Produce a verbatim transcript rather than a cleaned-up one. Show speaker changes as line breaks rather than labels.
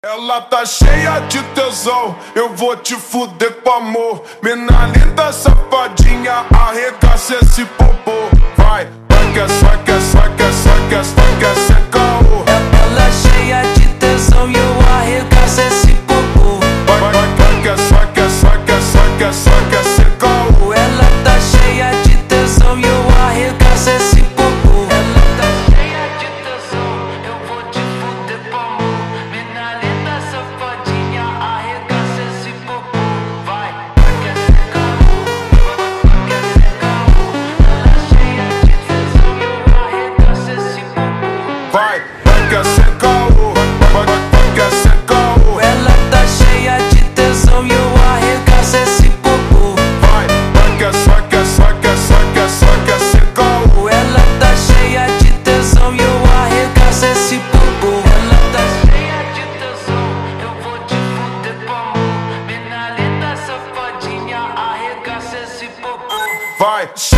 Ela tá cheia de tesão, eu vou te fuder com amor. Mina linda, safadinha, arregaça esse popô. Vai, vai que é, vai que é, vai que é, vai que é, vai que é sem caô.
Ela cheia de tesão e eu arregaço esse popô.
Vai, vai, vai que é, vai que é, vai que é, vai que é, vai que é sem caô.
Ela tá cheia de tesão e eu arregaço esse popô. Ela tá cheia de tesão, eu vou te fuder com amor. Mina linda, safadinha, arregaça esse popô. Vai, vai que é sem caô, vai que é sem caô. Ela cheia de tesão e eu arregaço esse popô.
Vai, vai que é sem caô, vai, vai, vai que é sem caô.
Ela tá cheia de tesão e eu arregaço esse popô.
Vai, vai que é, vai que é, vai que é, vai que é, vai que é sem caô.
Ela tá cheia de tesão e eu arregaço esse popô. Ela tá cheia de tesão, eu vou te fuder com amor. Mina linda, safadinha, arregaça esse popô.
Vai.